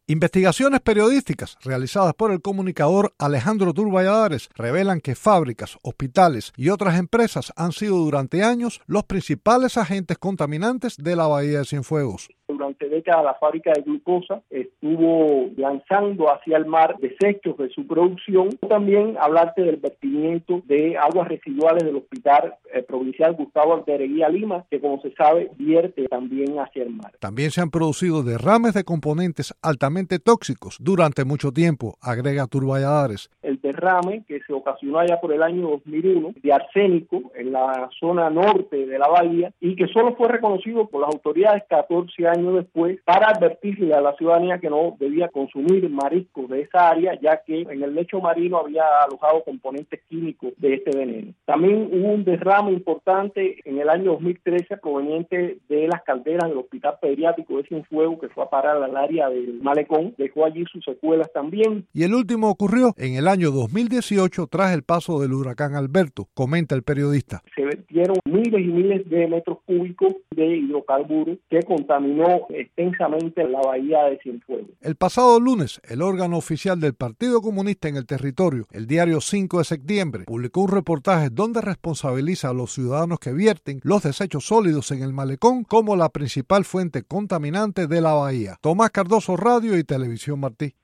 Investigaciones periodísticas realizadas por el comunicador Alejandro Tur Valladares revelan que fábricas, hospitales y otras empresas han sido durante años los principales agentes contaminantes de la Bahía de Cienfuegos. Durante décadas la fábrica de glucosa estuvo lanzando hacia el mar desechos de su producción. También hablarte del vertimiento de aguas residuales del Hospital Provincial Gustavo Altereguía Lima, que como se sabe vierte también hacia el mar. También se han producido derrames de componentes altamente tóxicos durante mucho tiempo, agrega Tur Valladares. El derrame que se ocasionó allá por el año 2001 de arsénico en la zona norte de la bahía y que solo fue reconocido por las autoridades 14 años después para advertirle a la ciudadanía que no debía consumir mariscos de esa área, ya que en el lecho marino había alojado componentes químicos de este veneno. También hubo un derrame importante en el año 2013 proveniente de las calderas del Hospital Pediátrico de Cienfuegos, que fue a parar al área del malecón, dejó allí sus secuelas también. Y el último ocurrió en el año 2018 tras el paso del huracán Alberto, comenta el periodista. Se vertieron miles y miles de metros cúbicos de hidrocarburos que contaminó extensamente la bahía de Cienfuegos. El pasado lunes, el órgano oficial del Partido Comunista en el territorio, el diario 5 de septiembre, publicó un reportaje donde responsabiliza a los ciudadanos que vierten los desechos sólidos en el malecón como la principal fuente contaminante de la bahía. Tomás Cardoso, Radio y Televisión Martí.